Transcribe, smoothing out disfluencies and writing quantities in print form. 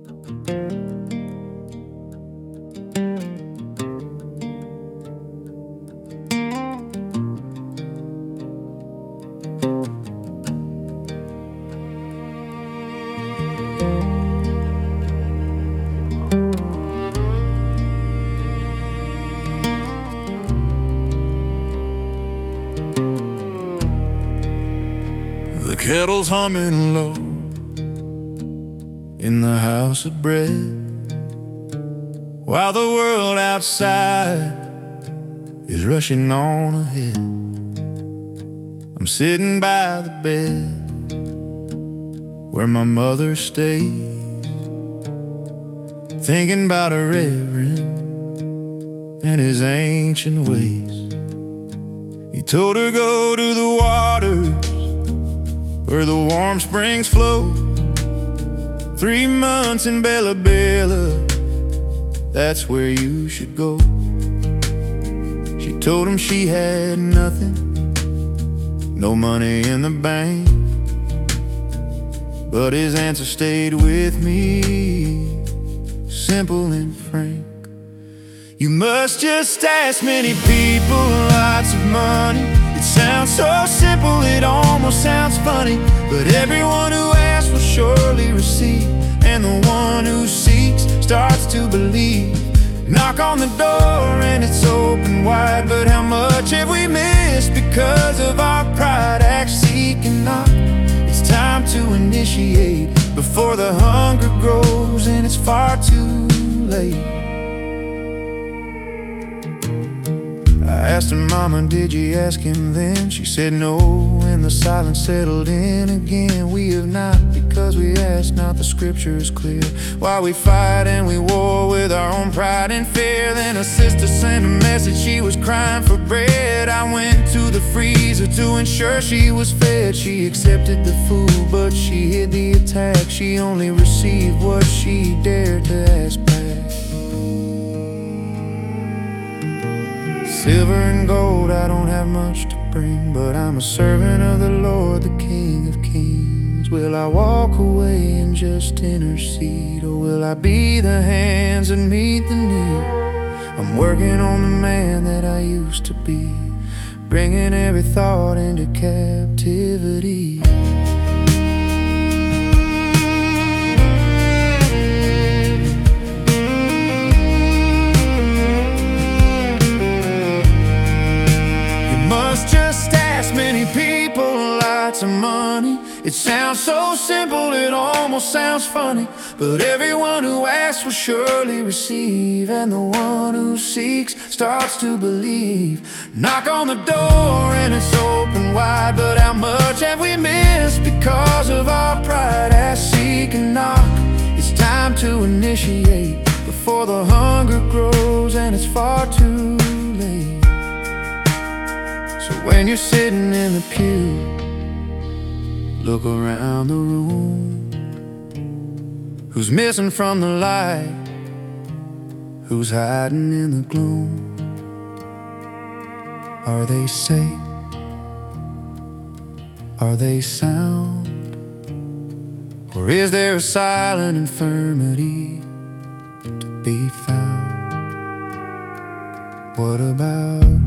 The kettle's humming low in the house of bread, while the world outside is rushing on ahead. I'm sitting by the bed where my mother stayed, thinking about a reverend and his ancient ways. He told her, go to the waters where the warm springs flow. 3 months in Bella Bella, that's where you should go. She told him she had nothing, no money in the bank, but his answer stayed with me, simple and frank. You must just ask many people, lots of money. It sounds so simple, it almost sounds funny, but everyone who asks will surely receive, and the one who seeks starts to believe. Knock on the door and it's open wide, but how much have we missed because of our pride? Act, seek, and knock. It's time to initiate before the hunger grows and it's far too late. I asked her, Mama, did you ask him then? She said no, and the silence settled in again. We have not, because we asked not. The scripture is clear. Why we fight and we war with our own pride and fear. Then a sister sent a message, she was crying for bread. I went to the freezer to ensure she was fed. She accepted the food, but she hid the attack. She only received what she dared to ask back. Silver and gold, I don't have much to bring, but I'm a servant of the Lord, the King of Kings. Will I walk away and just intercede, or will I be the hands that meet the need? I'm working on the man that I used to be, bringing every thought into captivity. Many people, lots of money. It sounds so simple, it almost sounds funny, but everyone who asks will surely receive, and the one who seeks starts to believe. Knock on the door and it's open wide, but how much have we missed because of our pride? Ask, seek, and knock. It's time to initiate before the hunger grows and it's far too late. So when you're sitting in the pew, look around the room. Who's missing from the light? Who's hiding in the gloom? Are they safe? Are they sound? Or is there a silent infirmity to be found? What about